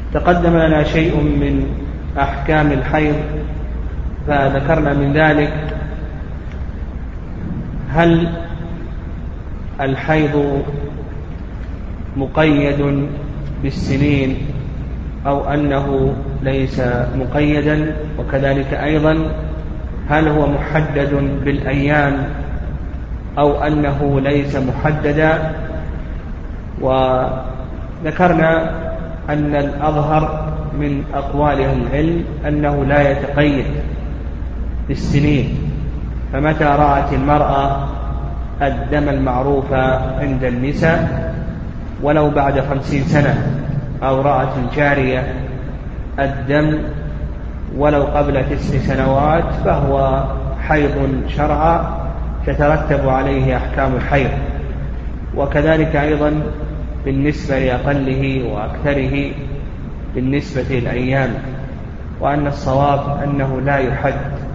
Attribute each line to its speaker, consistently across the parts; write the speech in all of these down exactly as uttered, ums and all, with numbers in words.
Speaker 1: تقدم لنا شيء من أحكام الحيض، فذكرنا من ذلك هل الحيض مقيد بالسنين أو أنه ليس مقيدا، وكذلك أيضا هل هو محدد بالأيام أو أنه ليس محددا. وذكرنا أن الأظهر من أقوال أهل العلم أنه لا يتقيد بالسنين، فمتى رأت المرأة الدم المعروف عند النساء ولو بعد خمسين سنة، أو رأت الجارية الدم ولو قبل تسع سنوات، فهو حيض شرعا تترتب عليه أحكام الحيض. وكذلك أيضا بالنسبة لأقله وأكثره بالنسبة للأيام، وأن الصواب أنه لا يحد.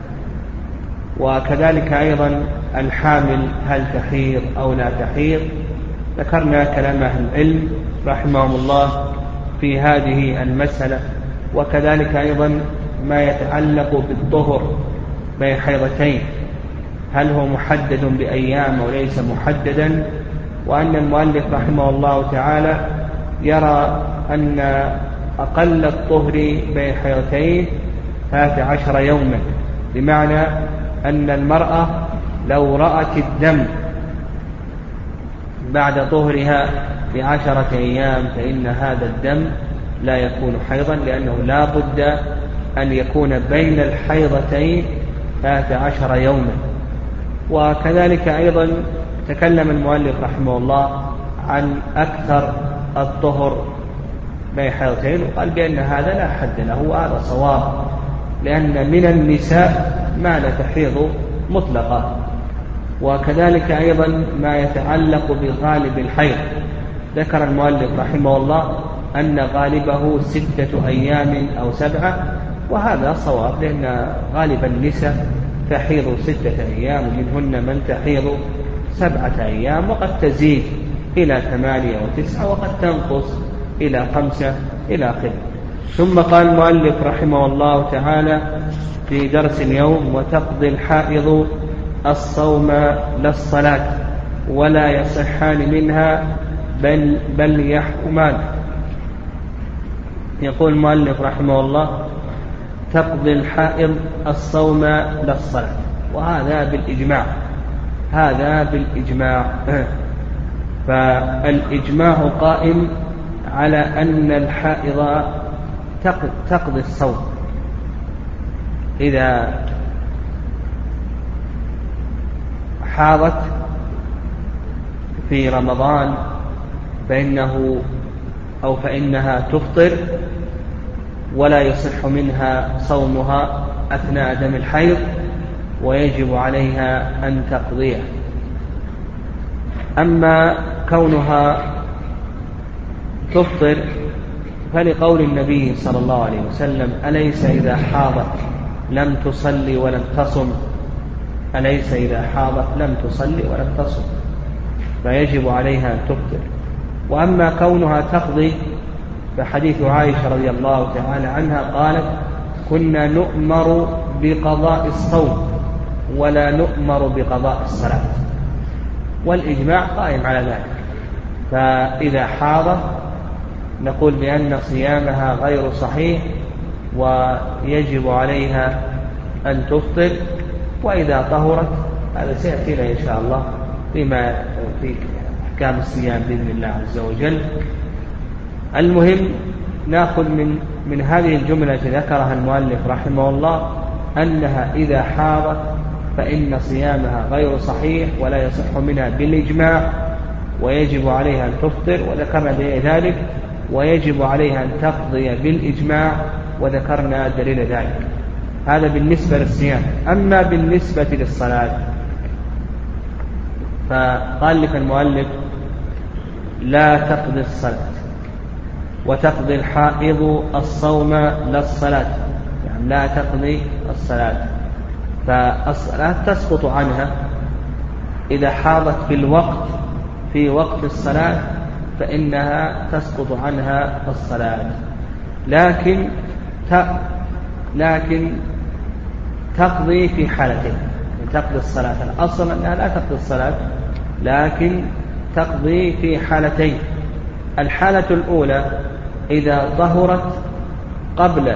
Speaker 1: وكذلك أيضا الحامل هل تحيض أو لا تحيض، ذكرنا كلام أهل العلم رحمهم الله في هذه المسألة. وكذلك أيضا ما يتعلق بالطهر بين حيضتين، هل هو محدد بأيام أو ليس محددا، وأن المؤلف رحمه الله تعالى يرى أن أقل الطهر بين حيضتين ثلاث عشر يوما، بمعنى أن المرأة لو رأت الدم بعد طهرها بعشرة أيام فإن هذا الدم لا يكون حيضا، لأنه لا بد أن يكون بين الحيضتين ثلاث عشر يوما. وكذلك أيضا تكلم المؤلف رحمه الله عن أكثر الطهر بين حيضتين، وقال بأن هذا لا حد له، وهذا صواب، لأن من النساء ما لا تحيض مطلقا. وكذلك أيضا ما يتعلق بغالب الحيض، ذكر المؤلف رحمه الله أن غالبه ستة أيام أو سبعة، وهذا صواب، لأن غالب النساء تحيض ستة أيام، ومنهن من تحيض سبعة أيام، وقد تزيد إلى ثمانية وتسعة، وقد تنقص إلى خمسة إلى آخره. ثم قال المؤلف رحمه الله تعالى في درس اليوم: وتقضي الحائض الصوم لا الصلاة ولا يصحان منها بل, بل يحكمان. يقول المؤلف رحمه الله: تقضي الحائض الصوم لا الصلاة، وهذا بالإجماع، هذا بالإجماع. فالإجماع قائم على أن الحائض تقضي الصوم إذا حاضت في رمضان، فإنه أو فإنها تفطر ولا يصح منها صومها أثناء دم الحيض، ويجب عليها أن تقضيه. أما كونها تفطر فلقول النبي صلى الله عليه وسلم: أليس إذا حاضت لم تصلي ولم تصم، أليس إذا حاضت لم تصلي ولم تصم، فيجب عليها أن تفطر. وأما كونها تقضي فحديث عائشة رضي الله تعالى عنها قالت: كنا نؤمر بقضاء الصوم ولا نؤمر بقضاء الصلاة، والإجماع قائم على ذلك. فإذا حاضت نقول بأن صيامها غير صحيح ويجب عليها أن تفطر، وإذا طهرت هذا سيأتينا إن شاء الله فيما في أحكام الصيام بإذن الله عز وجل. المهم نأخذ من من هذه الجملة ذكرها المؤلف رحمه الله أنها إذا حاضت فإن صيامها غير صحيح ولا يصح منها بالإجماع، ويجب عليها أن تفطر، وذكرنا ذلك، ويجب عليها أن تقضي بالإجماع، وذكرنا دليل ذلك. هذا بالنسبة للصيام. أما بالنسبة للصلاة فقال لك المؤلف: لا تقضي الصلاة، وتقضي الحائض الصوم لا الصلاة، يعني لا تقضي الصلاة. فالصلاة تسقط عنها إذا حاضت في الوقت في وقت الصلاة، فإنها تسقط عنها الصلاة. لكن لكن تقضي في حالتين، تقضي الصلاة. الأصل أنها لا تقضي الصلاة، لكن تقضي في حالتين. الحالة الأولى إذا ظهرت قبل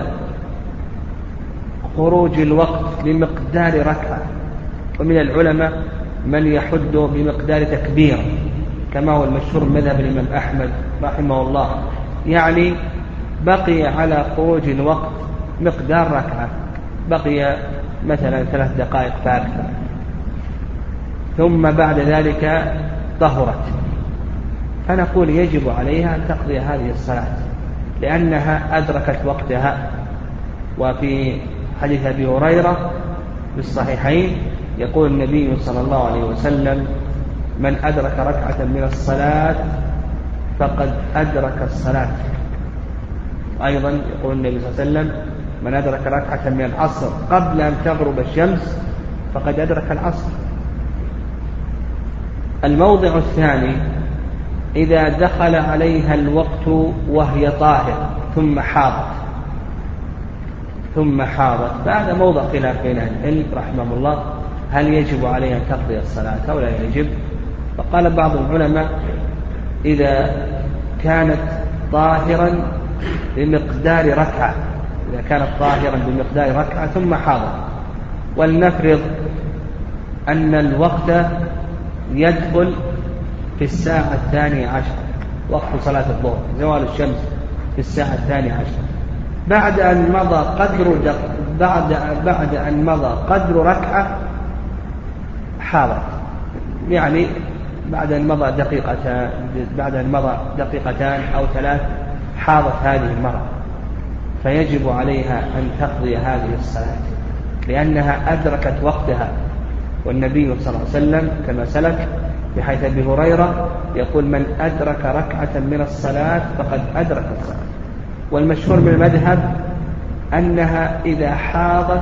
Speaker 1: خروج الوقت بمقدار ركعة، ومن العلماء من يحد بمقدار تكبير كما هو المشهور من مذهب الإمام أحمد رحمه الله، يعني بقي على خروج الوقت مقدار ركعة، بقي مثلا ثلاث دقائق فأكثر، ثم بعد ذلك طهرت، فنقول يجب عليها أن تقضي هذه الصلاة لأنها أدركت وقتها. وفي حديث أبي هريرة في الصحيحين يقول النبي صلى الله عليه وسلم: من أدرك ركعة من الصلاة فقد أدرك الصلاة. أيضا يقول النبي صلى الله عليه وسلم: من أدرك ركعة من العصر قبل أن تغرب الشمس فقد أدرك العصر. الموضع الثاني إذا دخل عليها الوقت وهي طاهرة ثم حاضت ثم حاضت فهذا موضع خلاف بين العلم رحمه الله، هل يجب عليها أن تقضي الصلاة أو لا يجب؟ فقال بعض العلماء: إذا كانت طاهرا بمقدار ركعة، إذا كانت طاهرا بمقدار ركعة ثم حاضت، ولنفرض أن الوقت يدخل في الساعة الثانية عشر، وقت صلاة الظهر، زوال الشمس في الساعة الثانية عشر، بعد أن مضى قدر بعد بعد أن مضى قدر ركعة حاضت، يعني بعد أن مضى دقيقتان بعد أن مضى دقيقتان أو ثلاث حاضت هذه المرأة، فيجب عليها أن تقضي هذه الصلاة لأنها أدركت وقتها. والنبي صلى الله عليه وسلم كما سلك بحيث أبي هريرة يقول: من أدرك ركعة من الصلاة فقد أدرك الصلاة. والمشهور من المذهب أنها إذا حاضت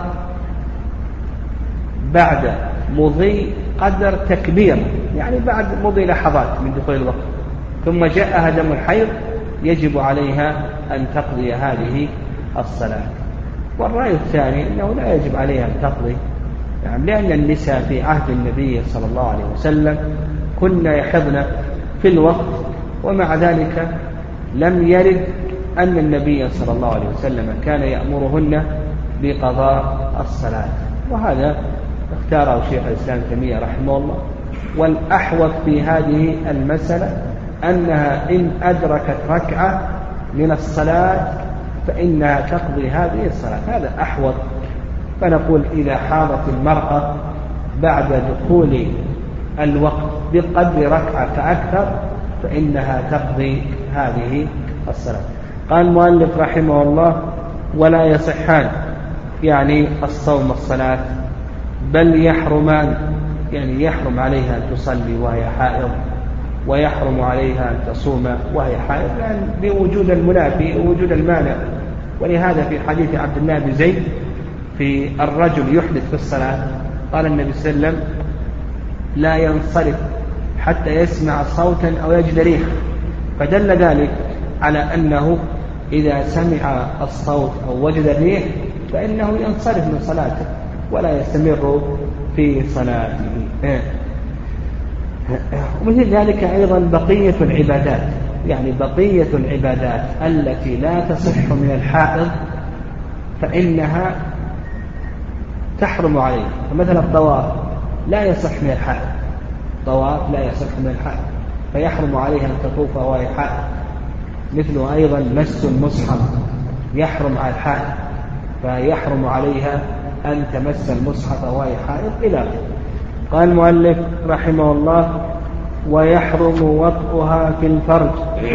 Speaker 1: بعد مضي قدر تكبير، يعني بعد مضي لحظات من دخول الوقت، ثم جاءها دم الحيض، يجب عليها أن تقضي هذه الصلاة. والرأي الثاني أنه لا يجب عليها أن تقضي، يعني لأن النساء في عهد النبي صلى الله عليه وسلم كن يحضن في الوقت، ومع ذلك لم يرد أن النبي صلى الله عليه وسلم كان يأمرهن بقضاء الصلاة، وهذا اختاره شيخ الإسلام ابن تيمية رحمه الله. والأحوط في هذه المسألة أنها إن أدركت ركعة من الصلاة فإنها تقضي هذه الصلاة، هذا أحوط. فنقول إذا حاضت المرأة بعد دخول الوقت بقدر ركعة فأكثر فإنها تقضي هذه الصلاة. قال المؤلف رحمه الله: ولا يصحان، يعني الصوم والصلاة، بل يحرمان، يعني يحرم عليها أن تصلي وهي حائض، ويحرم عليها أن تصوم وهي حائض، يعني بوجود المنافي ووجود المانع. ولهذا في حديث عبد الله بن زيد في الرجل يحدث في الصلاة قال النبي صلى الله عليه وسلم: لا ينصرف حتى يسمع صوتا أو يجد ريحا، فدل ذلك على أنه إذا سمع الصوت أو وجد الريح فإنه ينصرف من صلاته ولا يستمر في صلاته. ومثل ذلك أيضا بقية العبادات، يعني بقية العبادات التي لا تصح من الحائض فإنها تحرم عليه. فمثلا الطواف لا يصح من الحائض، طواف لا يصح من الحائض فيحرم عليها أن تطوف وهي حائض. مثل أيضا مس المصحف يحرم على الحائض فيحرم عليها أن تمس المصحف وهي حائض إلى آخره. قال المؤلف رحمه الله: ويحرم وطئها في الفرج.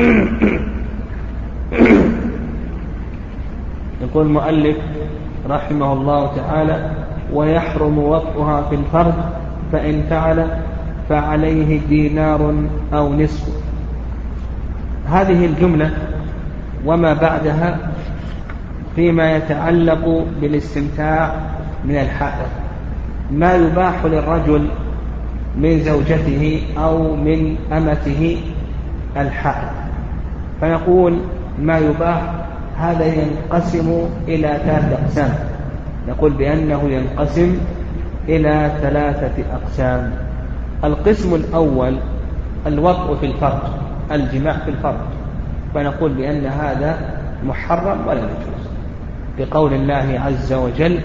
Speaker 1: يقول المؤلف رحمه الله تعالى: ويحرم وطئها في الفرج، فإن فعل فعليه دينار أو نصف. هذه الجملة وما بعدها فيما يتعلق بالاستمتاع من الحائض، ما يباح للرجل من زوجته أو من أمته الحائض. فنقول ما يباح هذا ينقسم إلى ثلاثة أقسام. نقول بأنه ينقسم إلى ثلاثة أقسام. القسم الأول الوطء في الفرج، الجماع في الفرج، فنقول بأن هذا محرم ولا يجوز، بقول الله عز وجل: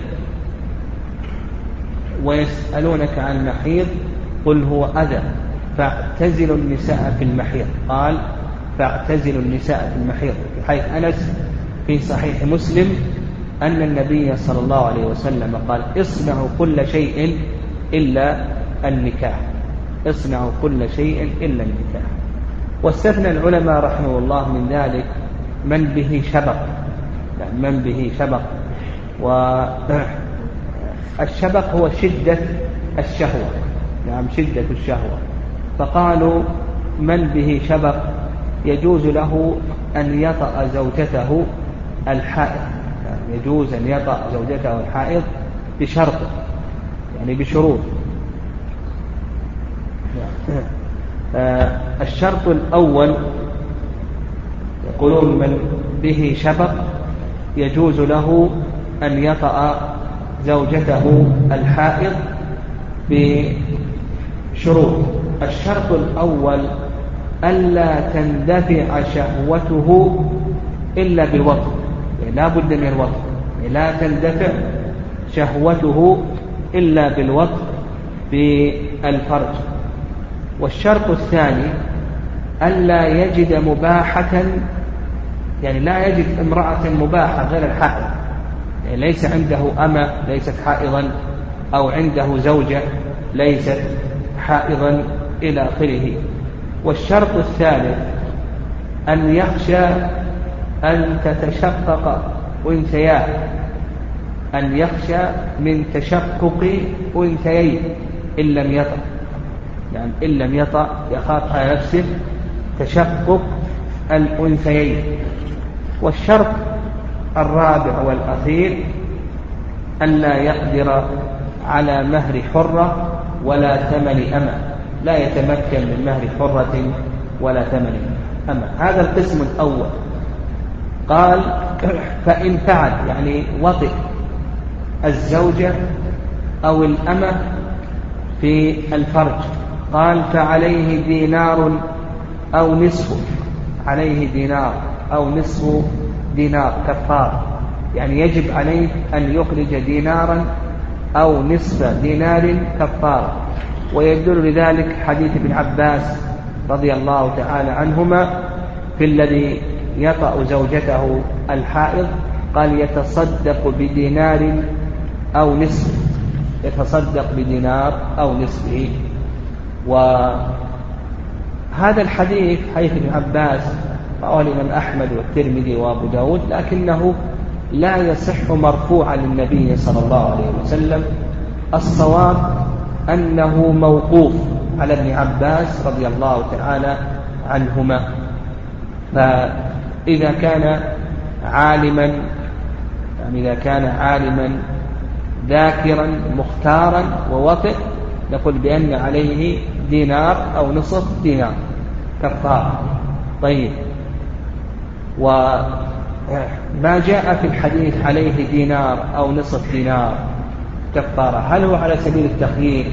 Speaker 1: ويسألونك عن المحيض قل هو أذى فاعتزلوا النساء في المحيض. قال: فاعتزلوا النساء في المحيض، بحيث أنس في صحيح مسلم أن النبي صلى الله عليه وسلم قال: اصنعوا كل شيء إلا النكاح، اصنعوا كل شيء إلا النكاح. واستثنى العلماء رحمه الله من ذلك من به شبق، يعني من به شبق، والشبق هو شدة الشهوة، نعم شدة الشهوة. فقالوا من به شبق يجوز له أن يطأ زوجته الحائض، يعني يجوز أن يطأ زوجته الحائض بشرط، يعني بشروط. الشرط الأول يقولون من به شبق يجوز له أن يطأ زوجته الحائض بشروط. الشرط الأول ألا تندفع شهوته إلا بالوطء، يعني لا بد من الوطء، يعني لا تندفع شهوته إلا بالوطء بالفرج. والشرط الثاني ألا يجد مباحة، يعني لا يجد امرأة مباحة غير الحائض، يعني ليس عنده أمة ليست حائضا، أو عنده زوجة ليست حائضا إلى آخره. والشرط الثالث أن يخشى أن تتشقق أنثياه، أن يخشى من تشقق أنثيين إن لم يطأ، يعني إن لم يطأ يخاف على نفسه تشقق الأنثيين. والشرط الرابع والأخير ألا يقدر على مهر حرة ولا ثمن أمة، لا يتمكن من مهر حرة ولا ثمن أمة. هذا القسم الأول. قال: فإن فعل، يعني وطئ الزوجة أو الأمة في الفرج، قال: فعليه دينار أو نصف، عليه دينار أو نصف دينار كفار، يعني يجب عليه أن يخرج دينارا أو نصف دينار كفار. ويدل لذلك حديث ابن عباس رضي الله تعالى عنهما في الذي يطأ زوجته الحائض، قال: يتصدق بدينار أو نصف، يتصدق بدينار أو نصفه. وهذا الحديث حديث ابن عباس رواه الإمام أحمد والترمذي وأبو داود، لكنه لا يصح مرفوعا للنبي صلى الله عليه وسلم. الصواب أنه موقوف على ابن عباس رضي الله تعالى عنهما. فإذا كان عالما، يعني إذا كان عالما ذاكرا مختارا ووطئ، نقول بأن عليه دينار أو نصف دينار كفار. طيب، وما جاء في الحديث عليه دينار أو نصف دينار كفارة، هل هو على سبيل التخيير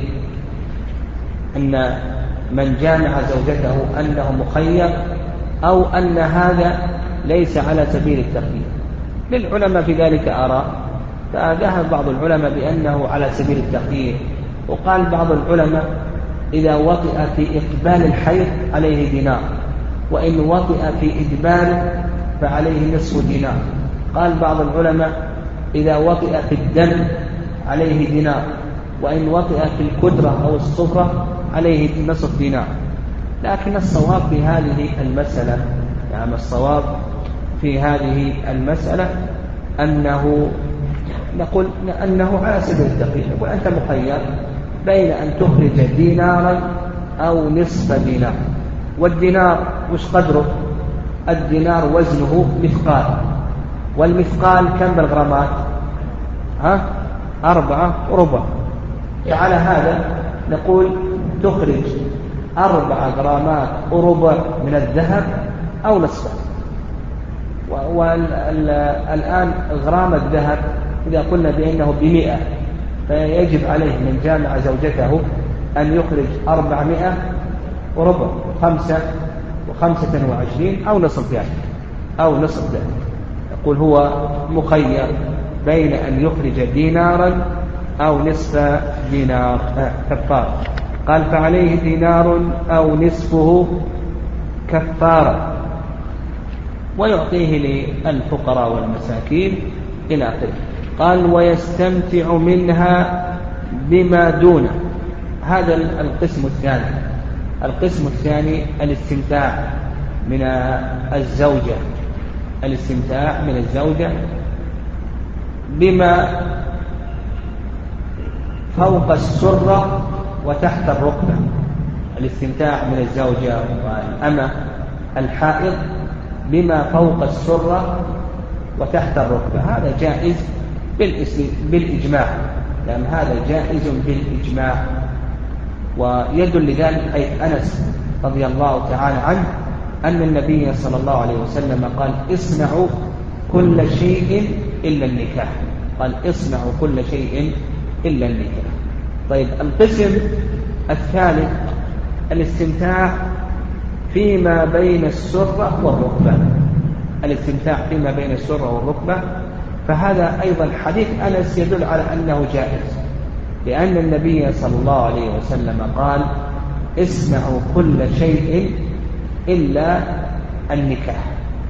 Speaker 1: أن من جامع زوجته أنه مخير، أو أن هذا ليس على سبيل التخيير؟ للعلماء في ذلك آراء، فذهب بعض العلماء بأنه على سبيل التخيير، وقال بعض العلماء إذا وطئ في إقبال الحيض عليه دينار، وإن وطئ في إدبار فعليه نصف دينار. قال بعض العلماء إذا وطئ في الدم عليه دينار، وإن وطئ في الكدرة أو الصفرة عليه نصف دينار. لكن الصواب في هذه المسألة، يعني الصواب في هذه المسألة أنه نقول أنه على سبيل التخيير، نقول أنت مخير بين أن تخرج دينارا أو نصف دينار. والدينار وش قدره؟ الدينار وزنه مثقال، والمثقال كم بالغرامات؟ ها؟ أربعة وربع. على هذا نقول تخرج أربعة غرامات وربع من الذهب أو نصفه، والآن غرام الذهب إذا قلنا بأنه بمئة فيجب عليه من جامع زوجته أن يخرج أربعمائة وربع خمسة وخمسة وعشرين أو نصف ذلك أو نصف ذلك. يقول هو مخير بين أن يخرج دينارا أو نصف دينار كفارة. قال فعليه دينار أو نصفه كفارة ويعطيه للفقراء والمساكين إلى آخره. قال ويستمتع منها بما دونه. هذا القسم الثاني. القسم الثاني الاستمتاع من الزوجة الاستمتاع من الزوجة بما فوق السرة وتحت الركبة. الاستمتاع من الزوجة والأمة الحائض بما فوق السرة وتحت الركبة هذا جائز بالإجماع، لأن هذا جائز بالإجماع. ويدل لذلك حيث أنس رضي الله تعالى عنه أن النبي صلى الله عليه وسلم قال اصنعوا كل شيء إلا النكاح. قال اصنعوا كل شيء إلا النكاح. طيب القسم الثالث الاستمتاع فيما بين السرة والركبة. الاستمتاع فيما بين السرة والركبة فهذا أيضا حديث أنس يدل على أنه جائز، لأن النبي صلى الله عليه وسلم قال اصنعوا كل شيء إلا النكاح.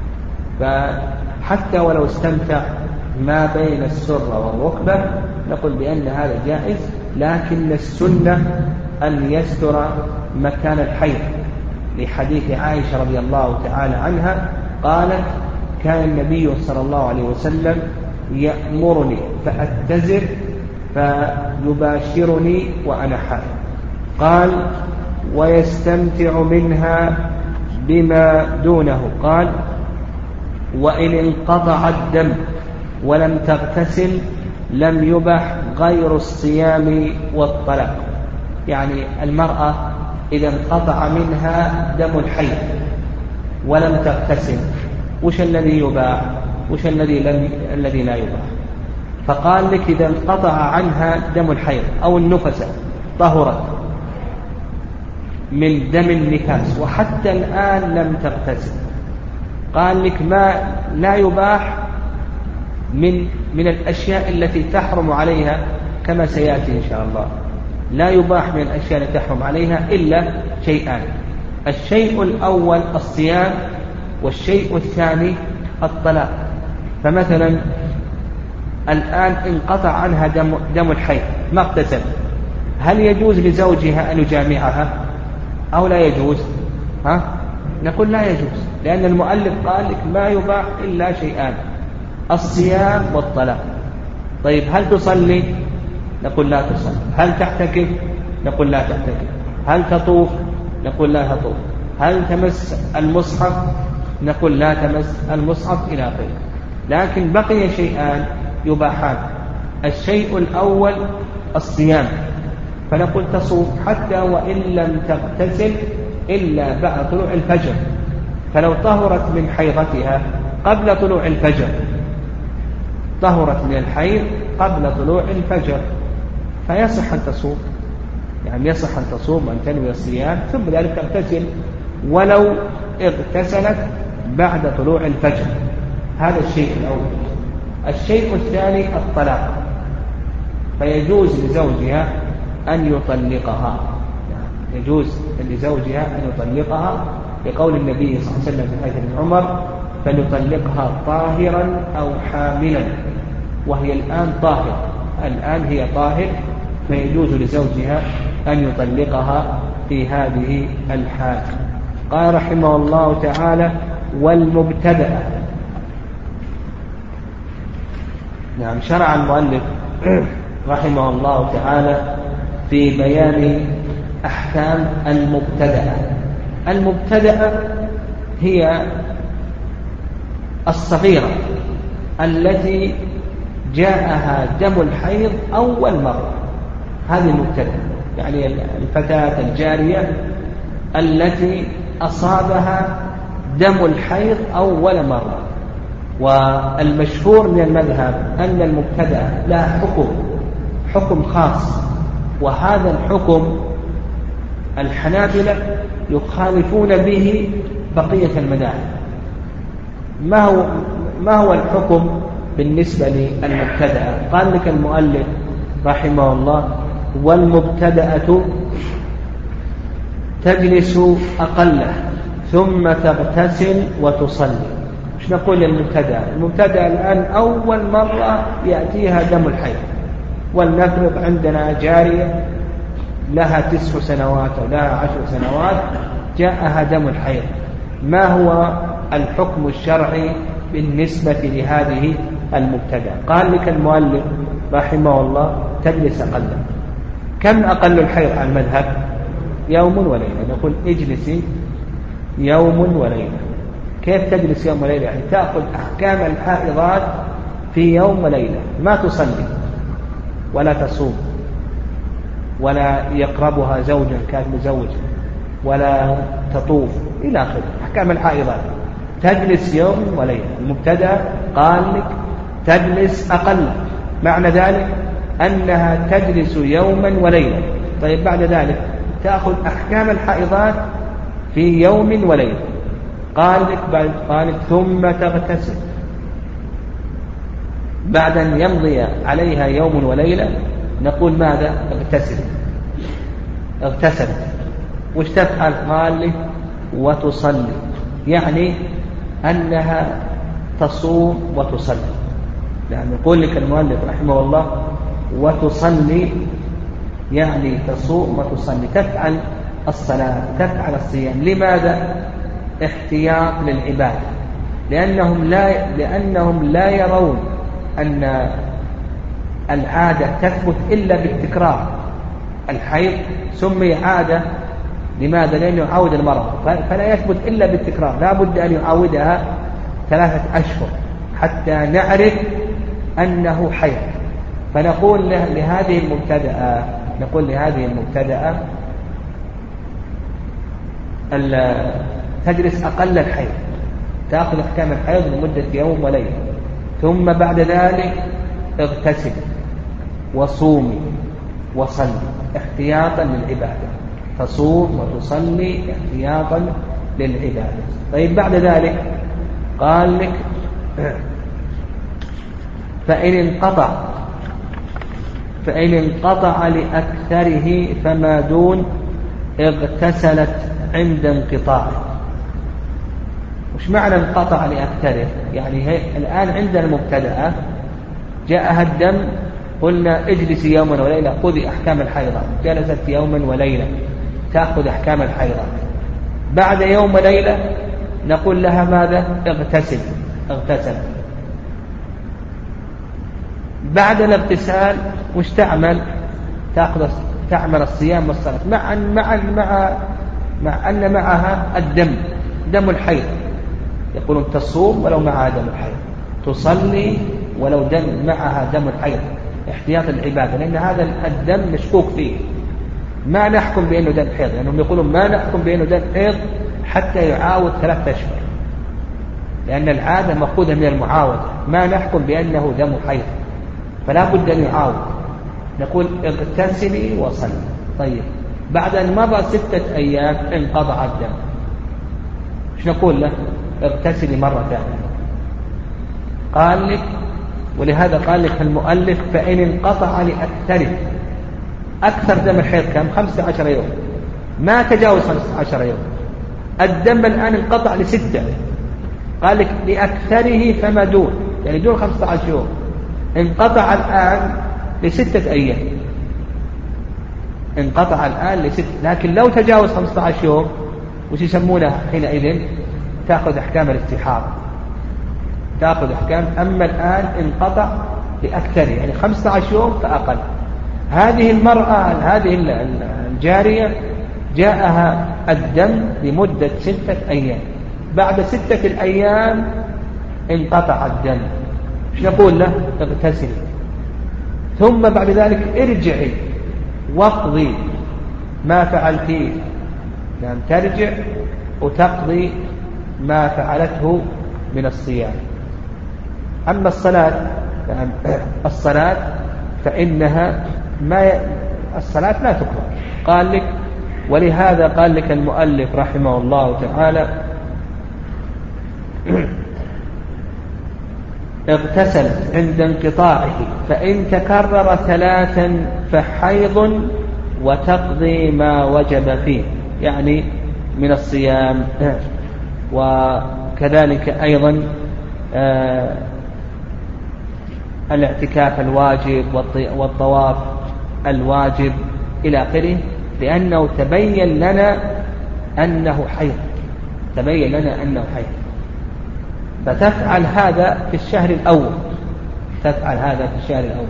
Speaker 1: فحتى ولو استمتع ما بين السرة والركبة نقول بأن هذا جائز، لكن السنة أن يستر مكان الحيض، لحديث عائشة رضي الله تعالى عنها قالت كان النبي صلى الله عليه وسلم يأمرني فأتزر فيباشرني وأنا حائض. قال ويستمتع منها بما دونه. قال وإن انقطع الدم ولم تغتسل لم يبح غير الصيام والطلاق. يعني المرأة إذا انقطع منها دم الحيض ولم تغتسل وش الذي يباح وش الذي لم الذي لا يباح؟ فقال لك إذا انقطع عنها دم الحيض أو النفسة طهرت من دم النفاس وحتى الآن لم تغتسل، قال لك ما لا يباح من من الأشياء التي تحرم عليها كما سيأتي إن شاء الله. لا يباح من الأشياء التي تحرم عليها إلا شيئان: الشيء الأول الصيام، والشيء الثاني الطلاق. فمثلا الآن انقطع عنها دم, دم الحيض ما اغتسل، هل يجوز لزوجها أن يجامعها أو لا يجوز؟ ها؟ نقول لا يجوز، لأن المؤلف قال لك ما يباح إلا شيئان: الصيام والطلاق. طيب هل تصلي؟ نقول لا تصلي. هل تحتكف؟ نقول لا تحتكف. هل تطوف؟ نقول لا تطوف. هل تمس المصحف؟ نقول لا تمس المصحف إلى آخره. لكن بقي شيئان يباحان: الشيء الأول الصيام، فنقول تصوم حتى وإن لم تغتسل إلا بعد طلوع الفجر. فلو طهرت من حيضتها قبل طلوع الفجر، طهرت من الحيض قبل طلوع الفجر، فيصح أن تصوم، يعني يصح أن تصوم وأن تنوي الصيام ثم ذلك تغتسل ولو اغتسلت بعد طلوع الفجر. هذا الشيء الأول. الشيء الثاني الطلاق، فيجوز لزوجها أن يطلقها، يجوز لزوجها أن يطلقها لقول النبي صلى الله عليه وسلم في حديث ابن عمر: فليطلقها طاهرا أو حاملا. وهي الآن طاهر، الآن هي طاهر، فيجوز لزوجها أن يطلقها في هذه الحال. قال رحمه الله تعالى: والمبتدأ. نعم، شرع المؤلف رحمه الله تعالى في بيان أحكام المبتدأ. المبتدأ هي الصغيرة التي جاءها دم الحيض أول مرة، هذه المبتدأ، يعني الفتاة الجارية التي أصابها دم الحيض أول مرة، والمشهور من المذهب أن المبتدأ لا حكم حكم خاص، وهذا الحكم الحنابلة يخالفون به بقية المذاهب. ما هو ما هو الحكم بالنسبة للمبتدأ؟ قال لك المؤلف رحمه الله: والمبتدأة تجلس أقله ثم تغتسل وتصلي. مش نقول للمبتدأ؟ المبتدأ الآن أول مرة يأتيها دم الحيض، ولنفرض عندنا جارية لها تسع سنوات أو لها عشر سنوات جاءها دم الحيض، ما هو الحكم الشرعي بالنسبة لهذه المبتدأ؟ قال لك المؤلف رحمه الله: تجلس أقل. كم أقل الحيض على المذهب؟ يوم وليلة. نقول اجلسي يوم وليلة. كيف تجلس يوم وليلة؟ يعني تأخذ أحكام الحائضات في يوم وليلة، ما تصلي ولا تصوم ولا يقربها زوجا كان مزوج ولا تطوف إلى آخره، أحكام الحائضات. تجلس يوم وليلة. المبتدأ قال لك تجلس أقل، معنى ذلك أنها تجلس يوما وليلة. طيب بعد ذلك تأخذ أحكام الحائضات في يوم وليلة. قال لك بعد قال لك ثم تغتسل. بعد أن يمضي عليها يوم وليلة نقول ماذا؟ اغتسل. اغتسلت. وش تفعل؟ قال لك وتصلي، يعني أنها تصوم وتصلي. يعني يقول لك المؤلف رحمه الله: وتصلي، يعني تصوم وتصلي، تفعل الصلاة تفعل الصيام. لماذا؟ احتياط للعبادة، لأنهم لا لأنهم لا يرون أن العادة تثبت إلا بالتكرار. الحيض سمي عادة، لماذا؟ لأنه يعود المرأة، فلا يثبت إلا بالتكرار، لا بد أن يعودها ثلاثة أشهر حتى نعرف أنه حيض. فنقول لهذه المبتدأة نقول لهذه المبتدأة تجلس أقل الحيض، تأخذ أحكام الحيض لمدة يوم وليلة، ثم بعد ذلك اغتسل وصومي وصلي احتياطا للعبادة. تصوم وتصلي احتياطا للعبادة. طيب بعد ذلك قال لك: فإن انقطع فإن انقطع لأكثره فما دون اغتسلت عند انقطاعه. وش معنى انقطع لأكثره؟ يعني هي الآن عندنا المبتدأة جاءها الدم، قلنا اجلسي يوما وليلة خذي أحكام الحيضات، جلست يوما وليلة تأخذ أحكام الحيضات. بعد يوم وليلة نقول لها ماذا؟ اغتسل. اغتسل. بعد الاغتسال وش تعمل؟ تأخذ تعمل الصيام والصلاة، مع مع مع مع أن معها الدم، دم الحيض. يقولون تصوم ولو معها دم الحيض، تصلي ولو دم معها دم الحيض احتياط العبادة، لأن هذا الدم مشكوك فيه، ما نحكم بأنه دم حيض، لأنهم يعني يقولون ما نحكم بأنه دم حيض حتى يعاود ثلاثة أشهر، لأن العادة مأخوذة من المعاودة، ما نحكم بأنه دم حيض، فلا بد أن يعاود. نقول اغتسلي وصلي. طيب بعد أن مضى ستة أيام انقطع الدم، ايش نقول له؟ اغتسلي مرة ثانية. قال لك، ولهذا قال لك المؤلف: فإن انقطع لأكثره. أكثر دم الحيض كم؟ خمسة عشر يوم، ما تجاوز خمسة عشر يوم. الدم الآن انقطع لستة، قال لك لأكثره فما دون، يعني دون خمسة عشر يوم. انقطع الآن لستة أيام، انقطع الآن لستة، لكن لو تجاوز خمسة عشر يوم وش يسمونه حينئذ؟ تأخذ أحكام الاستحاضة، تأخذ أحكام. أما الآن انقطع لأكثر، يعني خمسة عشر يوم فأقل. هذه المرأة هذه الجارية جاءها الدم لمدة ستة أيام، بعد ستة الأيام انقطع الدم، ايش نقول له؟ اغتسلي، ثم بعد ذلك ارجعي واقضي ما فعلتيه. يعني ترجع وتقضي ما فعلته من الصيام. أما الصلاة يعني الصلاة فإنها ما ي... الصلاة لا تقبل. قال لك ولهذا قال لك المؤلف رحمه الله تعالى اغتسل عند انقطاعه فإن تكرر ثلاثا فحيض وتقضي ما وجب فيه، يعني من الصيام، وكذلك أيضا آه الاعتكاف الواجب والطواف الواجب إلى آخره، لأنه تبين لنا أنه حيض، تبين لنا أنه حيض. فتفعل هذا في الشهر الأول، تفعل هذا في الشهر الأول.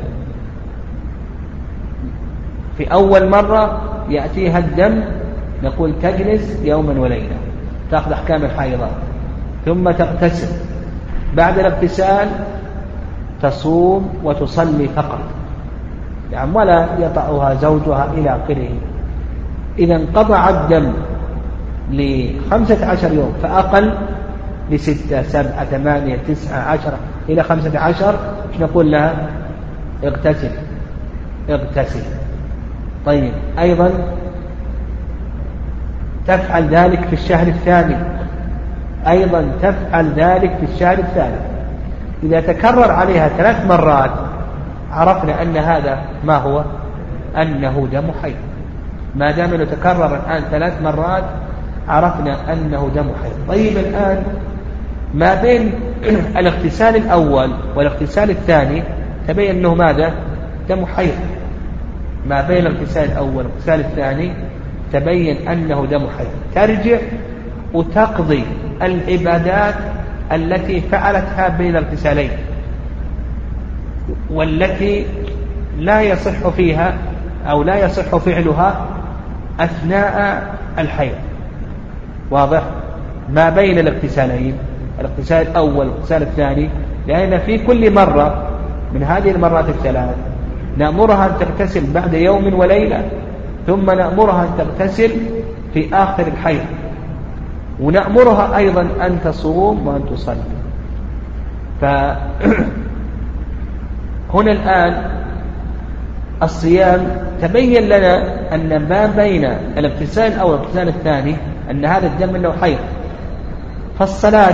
Speaker 1: في أول مرة يأتيها الدم نقول تجلس يوما وليلة تأخذ أحكام الحيضات، ثم تغتسل، بعد الاغتسال تصوم وتصلي فقط، يعني ولا يطأها زوجها إلى آخره. إذا انقطع الدم لخمسة عشر يوم فأقل، لستة سبعة ثمانية تسعة عشر إلى خمسة عشر، نقول لها اغتسل اغتسل. طيب أيضا تفعل ذلك في الشهر الثاني، أيضا تفعل ذلك في الشهر الثاني. إذا تكرر عليها ثلاث مرات عرفنا أن هذا ما هو، أنه دم حيض. ما دام أنه تكرر الآن ثلاث مرات عرفنا أنه دم حيض. طيب الآن ما بين الاغتسال الأول والاغتسال الثاني تبين أنه ماذا؟ دم حيض. ما بين الاغتسال الأول والاغتسال الثاني تبين أنه دم حيض. ترجع وتقضي العبادات التي فعلتها بين الاغتسالين والتي لا يصح فيها أو لا يصح فعلها أثناء الحيض. واضح؟ ما بين الاغتسالين، الاغتسال الأول والاغتسال الثاني، لأن في كل مرة من هذه المرات الثلاث نأمرها أن تغتسل بعد يوم وليلة، ثم نأمرها أن تغتسل في آخر الحيض، ونأمرها أيضا أن تصوم وأن تصلي. فهنا الآن الصيام تبين لنا أن ما بين الاغتسال الأول والاغتسال الثاني أن هذا الدم أنه حيض. فالصلاة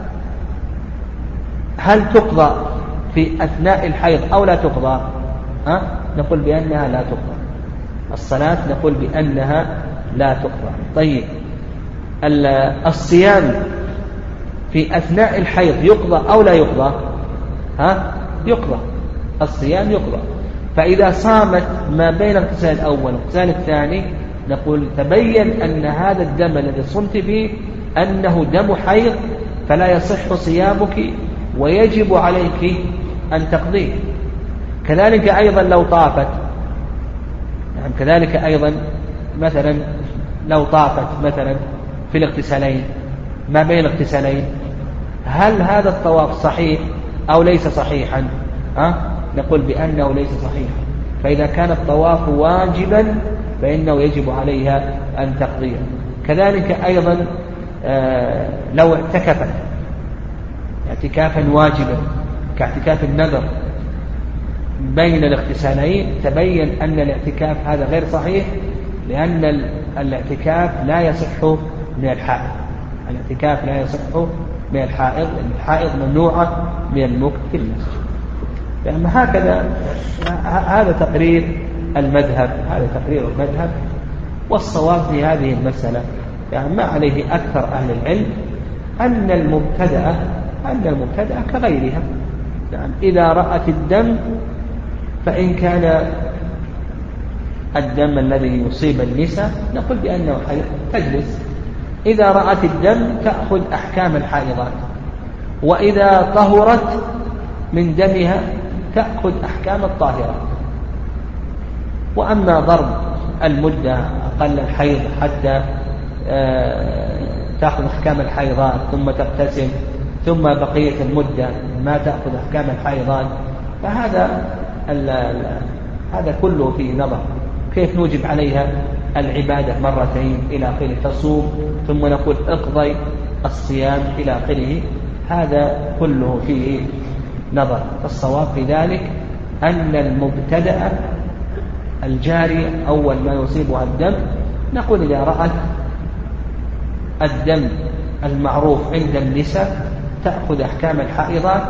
Speaker 1: هل تقضى في أثناء الحيض أو لا تقضى؟ أه؟ نقول بأنها لا تقضى. الصلاة نقول بأنها لا تقضى. طيب الصيام في أثناء الحيض يقضى أو لا يقضى؟ ها؟ يقضى. الصيام يقضى. فإذا صامت ما بين الاغتسال الأول والاغتسال الثاني نقول تبين أن هذا الدم الذي صمت به أنه دم حيض، فلا يصح صيامك ويجب عليك أن تقضيه. كذلك أيضا لو طافت، يعني كذلك أيضا مثلا لو طافت مثلا في الاغتسالين، ما بين الاغتسالين، هل هذا الطواف صحيح أو ليس صحيحا؟ أه؟ نقول بأنه ليس صحيحا. فإذا كان الطواف واجبا فإنه يجب عليها أن تقضيه. كذلك أيضا آه لو اعتكفت اعتكافا واجبا كاعتكاف النذر بين الاغتسالين تبين أن الاعتكاف هذا غير صحيح، لأن الاعتكاف لا يصح من الحائض. الاعتكاف لا يصح من الحائض، لأن الحائض ممنوعة من المكث في المسجد. يعني هكذا هذا تقرير المذهب، هذا تقرير المذهب. والصواب في هذه المسألة يعني ما عليه أكثر أهل العلم أن المبتدأ أن المبتدأ كغيرها. يعني إذا رأت الدم فإن كان الدم الذي يصيب النساء نقول بأنه حيض تجلس، إذا رأت الدم تأخذ أحكام الحائضات، وإذا طهرت من دمها تأخذ أحكام الطاهرات. وأما ضرب المدة أقل الحيض حتى تأخذ أحكام الحيضات ثم تغتسل ثم بقية المدة ما تأخذ أحكام الحيضات، فهذا هذا كله في نظر. كيف نوجب عليها العبادة مرتين إلى آخره، تصوم ثم نقول اقضي الصيام إلى آخره، هذا كله فيه نظر. فالصواب في ذلك أن المبتدأ الجاري أول ما يصيبها الدم نقول إذا رأت الدم المعروف عند النساء تأخذ أحكام الحائضات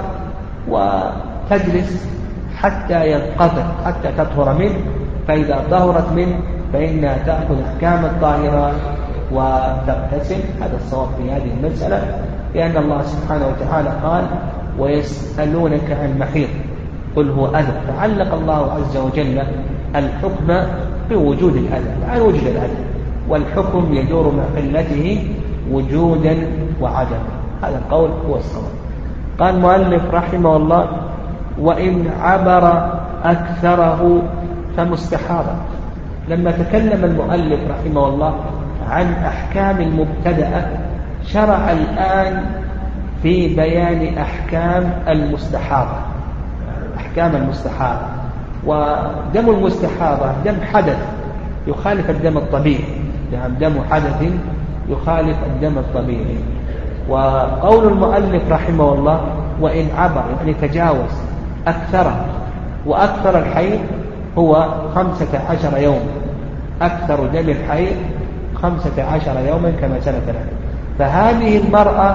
Speaker 1: وتجلس حتى ينقطع حتى تطهر منه، فإذا طهرت منه فإنها تأخذ أحكام الطاهرات وتغتسل. هذا الصواب في هذه المسألة، لأن الله سبحانه وتعالى قال ويسألونك عن المحيض قل هو أذى، فعلق الله عز وجل الحكم بوجود الأذى عن وجود الأذى، والحكم يدور مع قلته وجودا وعدما. هذا القول هو الصواب. قال المؤلف رحمه الله وإن عبر أكثره فمستحاضة. لما تكلم المؤلف رحمه الله عن أحكام المبتدأ شرع الآن في بيان أحكام المستحاضة. أحكام المستحاضة، ودم المستحاضة دم حدث يخالف الدم الطبيعي، يعني دم حدث يخالف الدم الطبيعي. وقول المؤلف رحمه الله وإن عبر يعني تجاوز أكثره، وأكثر الحيض هو خمسة عشر يوم، أكثر دم الحيض خمسة عشر يوما كما سلف لنا. فهذه المرأة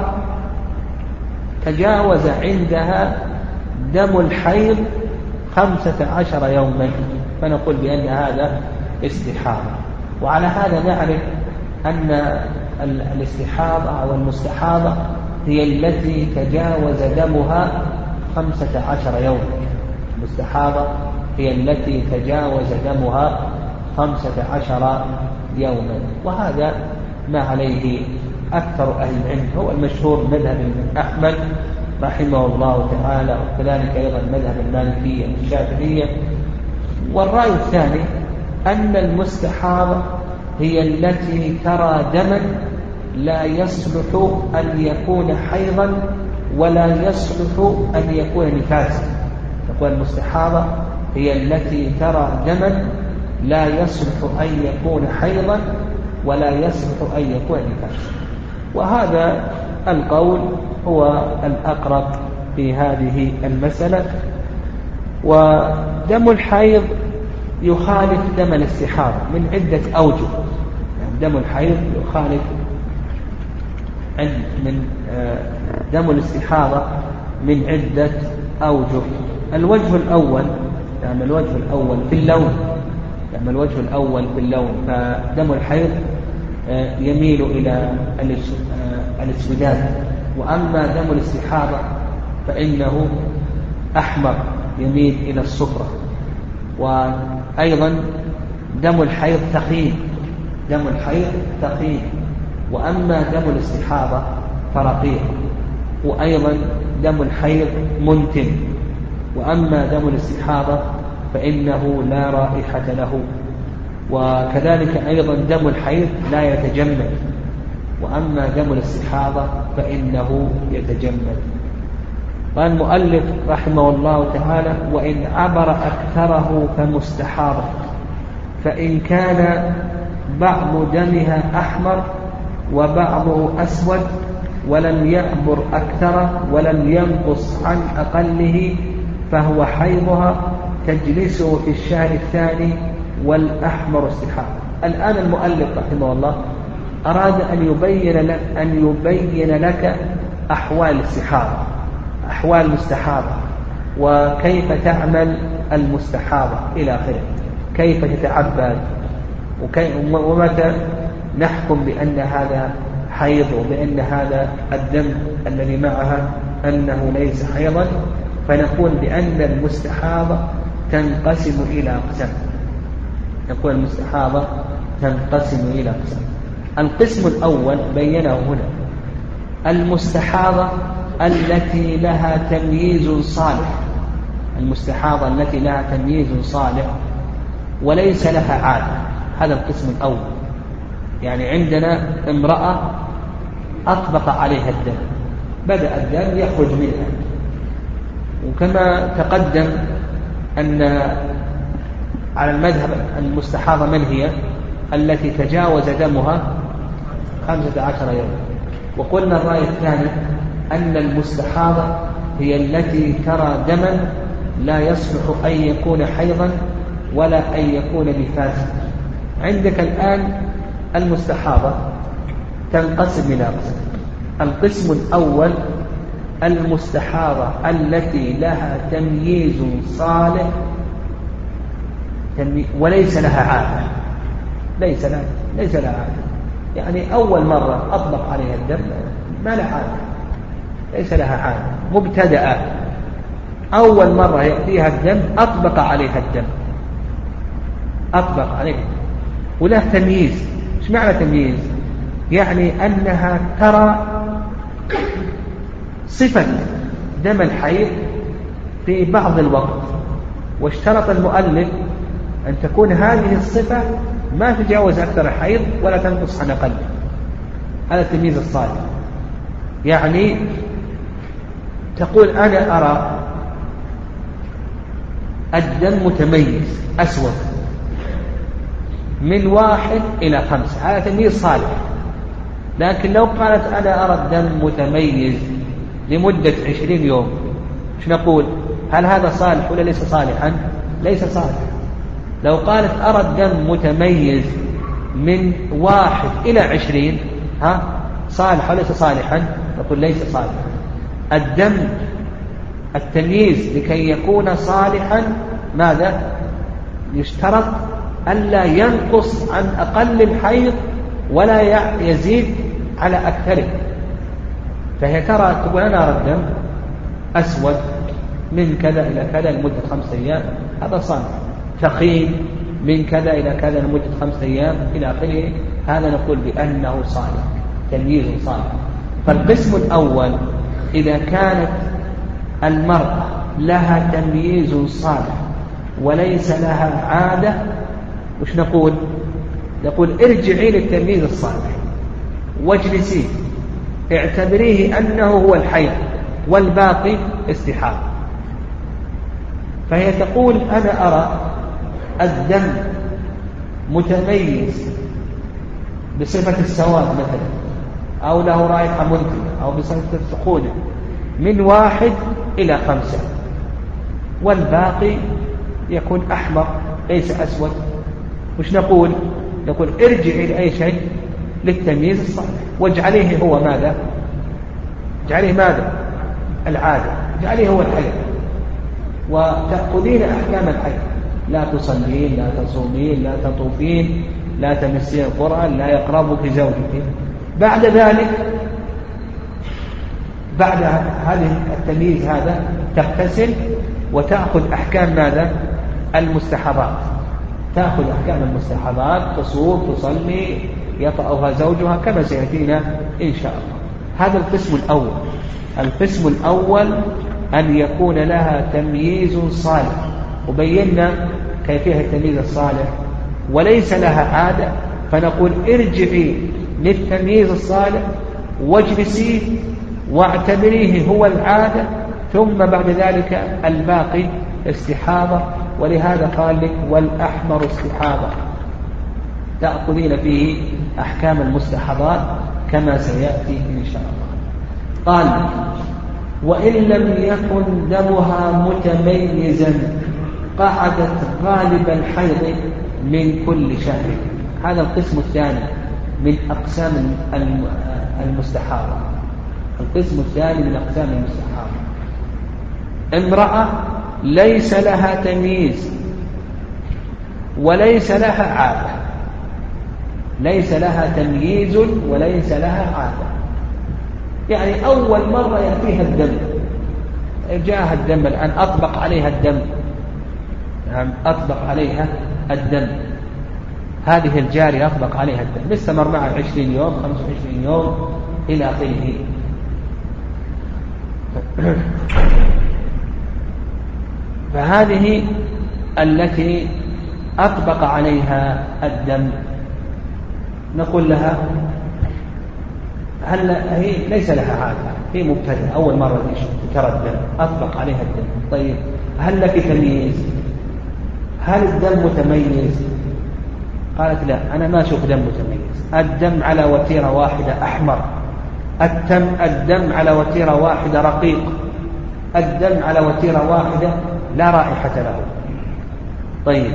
Speaker 1: تجاوز عندها دم الحيض خمسة عشر يوما، فنقول بأن هذا استحاضة. وعلى هذا نعرف أن الاستحاضة أو المستحاضة هي التي تجاوز دمها خمسة عشر يوما. المستحاضة هي التي تجاوز دمها خمسة عشر يوما، وهذا ما عليه أكثر أهل العلم، هو المشهور مذهب أحمد رحمه الله تعالى، وكذلك أيضا مذهب المالكية والشافعية. والرأي الثاني أن المستحاضة هي التي ترى دما لا يصلح أن يكون حيضا ولا يصلح أن يكون نفاسا. تقول المستحاضة هي التي ترى دما لا يصلح أن يكون حيضا ولا يصلح أن يكون نفاسا، وهذا القول هو الأقرب في هذه المسألة. ودم الحيض يخالف دم الاستحاضة من عدة أوجه، يعني دم الحيض يخالف من دم الاستحاضة من عدة أوجه. الوجه الأول يعني الوجه الأول في اللون، يعني الوجه الأول في اللون، فدم الحيض يميل إلى الاسودان، وأما دم الاستحاضة فإنه أحمر يميل إلى الصفرة. وأيضا دم الحيض ثقيل، دم الحيض ثقيل، وأما دم الاستحاضة فرقيق. وأيضا دم الحيض منتن، وأما دم الاستحاضة فإنه لا رائحة له. وكذلك أيضا دم الحيض لا يتجمد، وأما دم الاستحاضة فإنه يتجمد. قال المؤلف رحمه الله تعالى وإن عبر أكثره فمستحاضة، فإن كان بعض دمها أحمر وبعضه أسود ولم يعبر أكثره ولم ينقص عن أقله فهو حيضها تجلسه في الشهر الثاني والأحمر استحاضة. الآن المؤلف رحمه الله أراد أن يبين لك, أن يبين لك أحوال الاستحاضة، أحوال المستحاضة، وكيف تعمل المستحاضة إلى آخره، كيف تتعبد، ومتى نحكم بأن هذا حيض وبأن هذا الدم الذي معها أنه ليس حيضا. فنقول بأن المستحاضة تنقسم إلى أقسام، نقول المستحاضة تنقسم إلى أقسام. القسم الأول بينه هنا، المستحاضة التي لها تمييز صالح، المستحاضة التي لها تمييز صالح وليس لها عادة. هذا القسم الأول، يعني عندنا امرأة أطبق عليها الدم، بدأ الدم يخرج منها، وكما تقدم أن على المذهب المستحاضة من هي؟ التي تجاوز دمها خمسة عشر يوم. وقلنا الرأي الثاني أن المستحاضة هي التي ترى دما لا يصلح أن يكون حيضا ولا أن يكون نفاسا. عندك الآن المستحاضة تنقسم إلى قسم. القسم الأول المستحاضة التي لها تمييز صالح وليس لها عادة، ليس لها ليس لها عادة، يعني أول مرة أطلق عليها الدم ما لها عادة، ليس لها عادة، مبتدأة أول مرة يأتيها الدم أطبق عليها الدم، أطبق عليها وله تمييز. إيش معنى تمييز؟ يعني أنها ترى صفة دم الحيض في بعض الوقت، واشترط المؤلف أن تكون هذه الصفة ما تتجاوز أكثر الحيض ولا تنقص عن أقل. هذا التمييز الصالح، يعني تقول أنا أرى الدم متميز أسود من واحد إلى خمسة، هذا تمييز صالح. لكن لو قالت أنا أرى الدم متميز لمدة عشرين يوم، ايش نقول؟ هل هذا صالح ولا ليس صالحا؟ ليس صالح. لو قالت أرى الدم متميز من واحد إلى عشرين، ها صالح وليس صالحا؟ نقول ليس صالحا. الدم التمييز لكي يكون صالحا ماذا؟ يشترط ألا ينقص عن أقل الحيض ولا يزيد على أكثره. فهي ترى تقول أنا أرى الدم أسود من كذا إلى كذا لمدة خمسة أيام، هذا صالح. ثقيل من كذا إلى كذا لمدة خمسة أيام إلى آخره، هذا نقول بأنه صالح، تمييز صالح. فالقسم الأول إذا كانت المرأة لها تمييز صالح وليس لها عادة، وش نقول؟ نقول ارجعي للتمييز الصالح واجلسي اعتبريه أنه هو الحيض والباقي استحاضة. فهي تقول أنا أرى الدم متميز بصفة السواد مثلا، أو له رائحة منتنة، أو بصفة السخونة من واحد إلى خمسة، والباقي يكون أحمر ليس أسود. وش نقول؟ نقول ارجعي لأي شيء للتمييز الصالح واجعليه هو ماذا؟ اجعليه ماذا؟ العادة، اجعليه هو الحيض، وتأخذين أحكام الحيض، لا تصلين، لا تصومين، لا تطوفين، لا تمسين القرآن، لا يقربك زوجك. بعد ذلك بعد هذه التمييز هذا تغتسل وتأخذ أحكام ماذا؟ المستحاضات، تأخذ أحكام المستحاضات، تصوم، تصلي، يطأها زوجها كما سيأتينا إن شاء الله. هذا القسم الأول. القسم الأول أن يكون لها تمييز صالح، وبينا كيفية التمييز الصالح، وليس لها عادة، فنقول ارجعي للتمييز الصالح واجلسي واعتبريه هو العادة، ثم بعد ذلك الباقي استحاضة. ولهذا قال لك والأحمر استحاضة، تأخذين فيه أحكام المستحاضات كما سيأتي إن شاء الله. قال وإن لم يكن دمها متميزا قعدت غالب الحيض من كل شهر. هذا القسم الثاني من أقسام المستحاضة. القسم الثاني من أقسام المستحاضة امرأة ليس لها تمييز وليس لها عادة، ليس لها تمييز وليس لها عادة، يعني أول مرة يأتيها الدم، جاءها الدم الآن أطبق عليها الدم، يعني أطبق عليها الدم، هذه الجارية أطبق عليها الدم، استمر معها عشرين يوم، خمسة وعشرين يوم إلى آخره. فهذه التي أطبق عليها الدم نقول لها هل هي ليس لها عادة، هي مبتدأ أول مرة ترى الدم أطبق عليها الدم. طيب هل لك تمييز؟ هل الدم متميز؟ قالت لا، أنا ما أشوف دم متميز، الدم على وتيرة واحدة أحمر، الدم الدم على وتيرة واحدة رقيق، الدم على وتيرة واحدة لا رائحة له. طيب،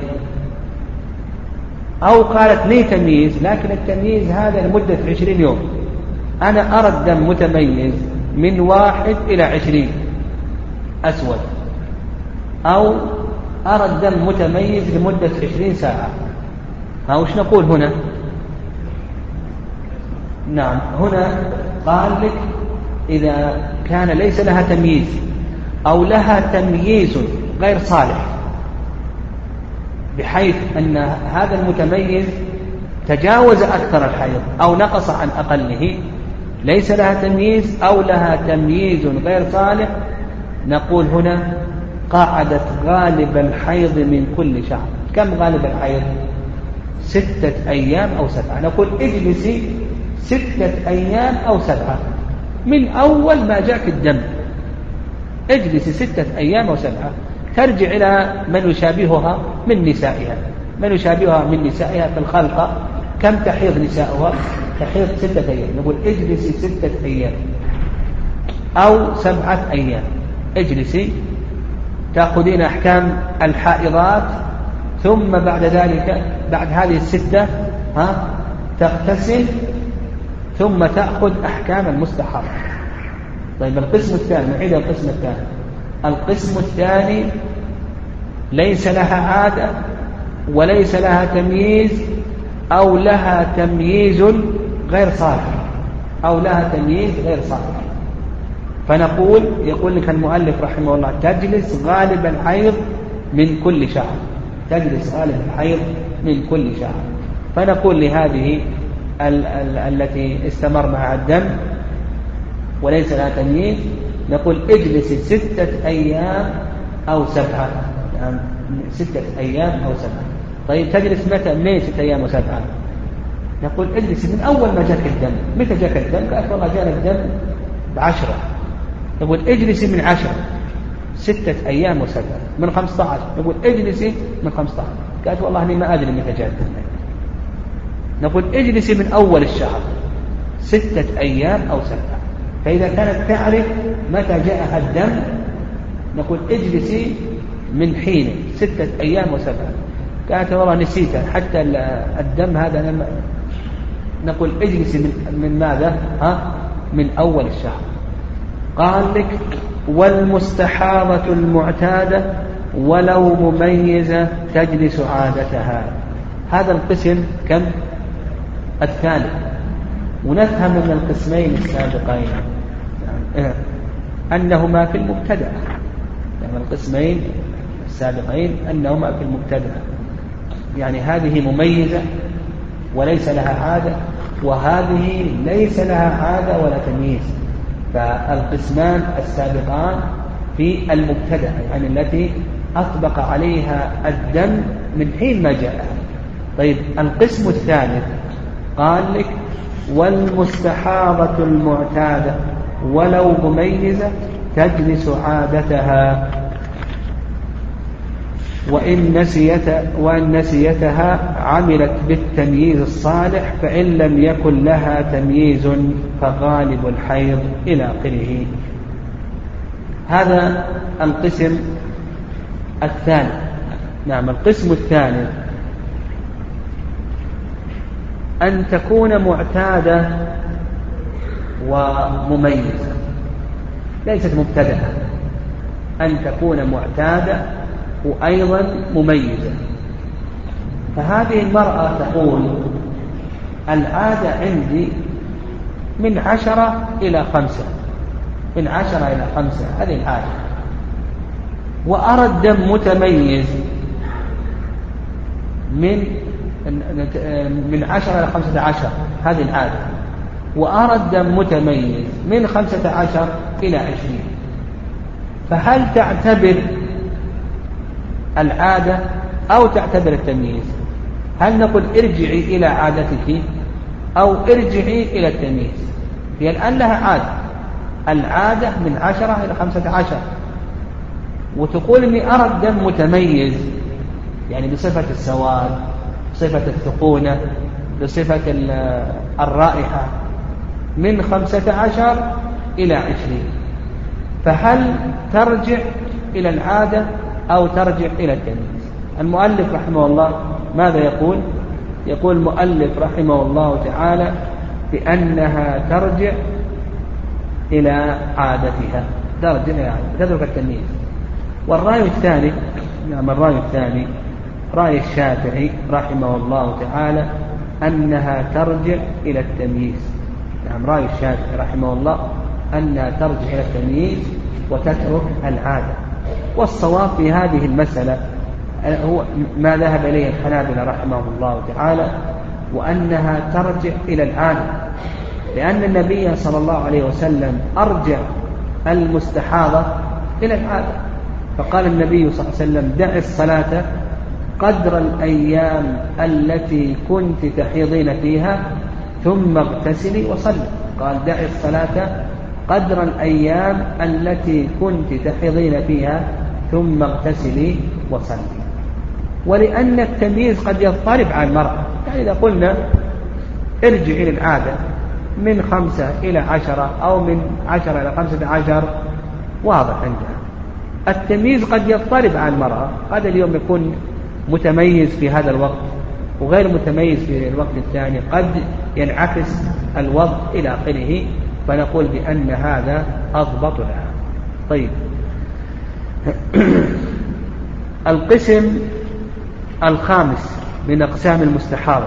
Speaker 1: أو قالت لي تمييز، لكن التمييز هذا لمدة عشرين يوم، أنا أرى الدم متميز من واحد إلى عشرين أسود، أو أرى الدم متميز لمدة عشرين ساعة. ها وش نقول هنا؟ نعم، هنا قال لك إذا كان ليس لها تمييز أو لها تمييز غير صالح، بحيث أن هذا المتميز تجاوز أكثر الحيض أو نقص عن أقله، ليس لها تمييز أو لها تمييز غير صالح، نقول هنا قاعدة غالب الحيض من كل شهر. كم غالب الحيض؟ ستة أيام أو سبعة. نقول اجلسي ستة أيام أو سبعة من أول ما جاءك الدم، اجلسي ستة أيام أو سبعة. ترجع إلى من يشابهها من نسائها، من يشابهها من نسائها في الخلقة، كم تحيض نساؤها؟ تحيض ستة أيام. نقول اجلسي ستة أيام أو سبعة أيام، اجلسي تأخذين أحكام الحائضات، ثم بعد ذلك بعد هذه الستة ها تغتسل، ثم تأخذ أحكام المستحاضة. طيب، القسم الثاني، نعيد القسم الثاني. القسم الثاني ليس لها عادة وليس لها تمييز، أو لها تمييز غير صالح، أو لها تمييز غير صالح. فنقول، يقول لك المؤلف رحمه الله، تجلس غالب الحيض من كل شهر، تجلس غالب الحيض من كل شهر. فنقول لهذه ال- ال- التي استمر معها الدم وليس لها تمييز، نقول اجلسي ستة أيام أو سبعة، يعني ستة أيام أو سبعة. طيب، تجلس متى؟ من ستة أيام وسبعة؟ نقول اجلسي من أول ما جاك الدم. متى جاك الدم؟ قالت والله جانا الدم بعشرة. نقول اجلسي من عشرة، ستة أيام وسبعة. من خمسة عشر نقول اجلسي من خمسة عشر. قالت والله أنا ما أدري متى جاء الدم. نقول اجلسي من أول الشهر، ستة أيام أو سبعة. فإذا كانت تعرف متى جاءها الدم، نقول اجلسي من حين ستة أيام وسبعة. قالت والله نسيتها حتى الدم هذا أنا. نقول اجلسي من, من ماذا؟ ها؟ من أول الشهر. قال لك والمستحاضة المعتادة ولو مميزة تجلس عادتها. هذا القسم كم؟ الثالث. ونفهم من القسمين السابقين يعني أنهما في المبتدأ، يعني القسمين السابقين أنهما في المبتدأ، يعني هذه مميزة وليس لها عادة، وهذه ليس لها عادة ولا تمييز. فالقسمان السابقان في المبتدأ، يعني التي أطبق عليها الدم من حين ما جاء. طيب، القسم الثالث قال لك والمستحاضة المعتادة ولو مميزة تجلس عادتها، وإن, نسيت وإن نسيتها عملت بالتمييز الصالح، فإن لم يكن لها تمييز فغالب الحيض إلى آخره. هذا القسم الثاني. نعم، القسم الثاني أن تكون معتادة ومميزة، ليست مبتدأة. أن تكون معتادة وأيضا مميزة. فهذه المرأة تقول العادة عندي من عشرة إلى خمسة، من عشرة إلى خمسة، هذه العادة، وأرى الدم متميز من من عشرة إلى خمسة عشر، هذه العادة، وأرى الدم متميز من خمسة عشر إلى عشرين. فهل تعتبر العادة أو تعتبر التمييز؟ هل نقول ارجعي إلى عادتك أو ارجعي إلى التمييز؟ هي الآن لها عادة، العادة من عشرة إلى خمسة عشر، وتقول إني أرى الدم متميز، يعني بصفة السواد، بصفة الثقونة، بصفة الرائحة، من خمسة عشر إلى عشرين. فهل ترجع إلى العادة أو ترجع إلى التمييز؟ المؤلف رحمه الله ماذا يقول؟ يقول المؤلف رحمه الله تعالى بأنها ترجع إلى عادتها، ترجع إلى عادتها، تترك التمييز. والرأي الثاني، نعم الرأي الثاني رأي الشافعي رحمه الله تعالى أنها ترجع إلى التمييز. نعم رأي الشافعي رحمه الله أنها ترجع إلى التمييز وتترك العادة. والصواب في هذه المسألة هو ما ذهب إليه الحنابلة رحمه الله تعالى، وأنها ترجع إلى العادة، لأن النبي صلى الله عليه وسلم أرجع المستحاضة إلى العادة، فقال النبي صلى الله عليه وسلم دع الصلاة قدر الأيام التي كنت تحيضين فيها ثم اغتسلي وصلي. قال دع الصلاة قدر الأيام التي كنت تحيضين فيها ثم اغتسلي وصلي. ولأن التمييز قد يضطرب على المرأة، يعني إذا قلنا ارجع إلى العادة من خمسة إلى عشرة أو من عشرة إلى خمسة عشر واضح عندها. التمييز قد يضطرب على المرأة، هذا اليوم يكون متميز في هذا الوقت وغير متميز في الوقت الثاني، قد ينعكس الوضع إلى آخره، فنقول بأن هذا أضبط لها. طيب القسم الخامس من أقسام المستحاضة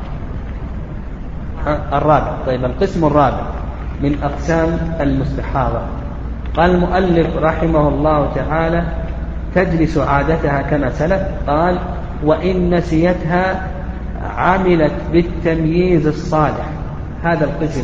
Speaker 1: الرابع. طيب القسم الرابع من أقسام المستحاضة، قال المؤلف رحمه الله تعالى تجلس عادتها كما سلف. قال وإن نسيتها عملت بالتمييز الصالح. هذا القسم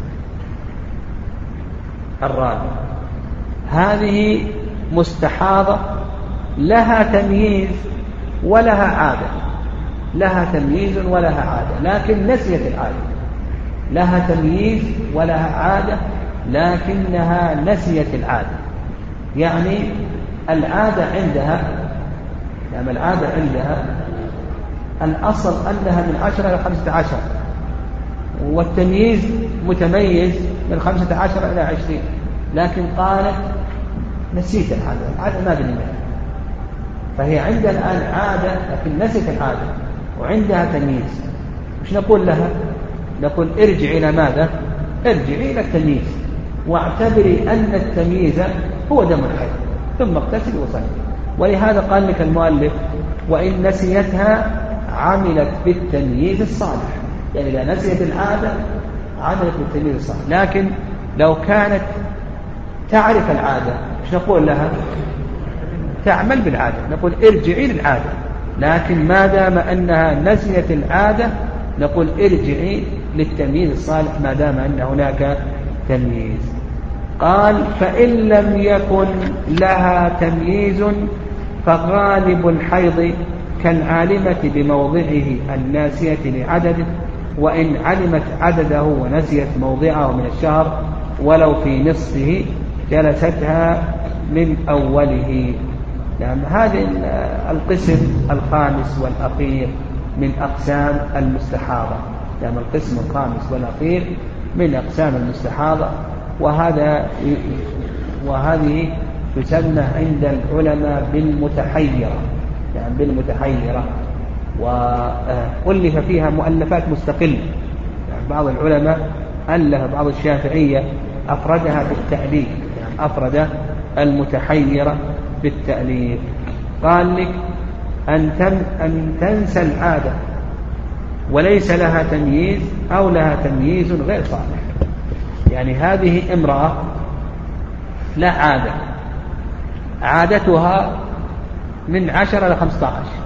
Speaker 1: الرابع، هذه مستحاضة لها تمييز ولها عادة، لها تمييز ولها عادة لكن نسيت العادة، لها تمييز ولها عادة لكنها نسيت العادة. يعني العادة عندها، يعني العادة عندها الأصل أنها من عشرة إلى خمسة عشر، والتمييز متميز من خمسة عشر إلى عشرين، لكن قالت نسيت العادة، العادة ما بني منها، فهي عندها الآن عادة لكن نسيت العادة وعندها تمييز. مش نقول لها؟ نقول ارجع إلى ماذا؟ ارجعي إلى التمييز، واعتبري أن التمييز هو دم الحيض ثم اغتسلي وصلي. ولهذا قال لك المؤلف وإن نسيتها عملت بالتمييز الصالح، يعني إذا نسيت العادة عملت بالتمييز الصالح. لكن لو كانت تعرف العادة مش نقول لها تعمل بالعادة، نقول ارجعي للعادة، لكن ما دام أنها نسيت العادة نقول ارجعي للتمييز الصالح ما دام أن هناك تمييز. قال فإن لم يكن لها تمييز فغالب الحيض كالعالمة بموضعه الناسية لعدده، وإن علمت عدده ونسيت موضعه من الشهر ولو في نصفه جلستها من أوله. يعني هذا القسم الخامس والأخير من أقسام المستحاضة، يعني القسم الخامس والأخير من أقسام المستحاضة، وهذا وهذه تسمى عند العلماء بالمتحيرة، يعني بالمتحيرة، وألف فيها مؤلفات مستقلة. يعني بعض العلماء ألف، بعض الشافعية أفردها بالتأليف، يعني أفرد المتحيرة بالتأليف. قال لك أن, أن تنسى العادة وليس لها تمييز أو لها تمييز غير صالح. يعني هذه امرأة لا عادة، عادتها من عشرة إلى خمسة عشر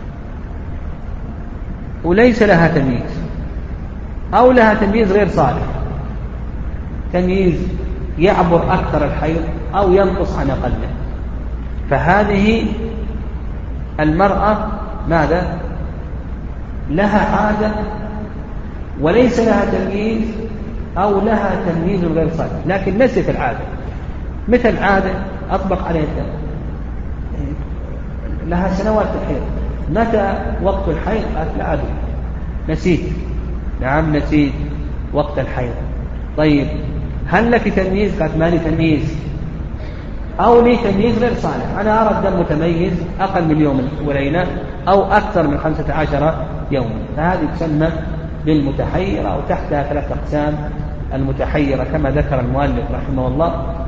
Speaker 1: وليس لها تمييز أو لها تمييز غير صالح، تمييز يعبر أكثر الحيض أو ينقص عن أقله، فهذه المرأة ماذا؟ لها عادة وليس لها تمييز أو لها تمييز غير صالح لكن نسيت العادة. مثل عادة أطبق عليها الدم، لها سنوات الحيض، متى وقت الحيض؟ قالت لا أدري، نسيت. نعم نسيت وقت الحيض. طيب هل لك تمييز؟ قالت ما لي تمييز. أو لي تمييز غير صالح، أنا أرى الدم متميز أقل من يوم وليلة أو أكثر من خمسة عشر يوما، فهذه تسمى بالمتحيرة، أو تحتها ثلاث أقسام المتحيرة كما ذكر المؤلف رحمه الله.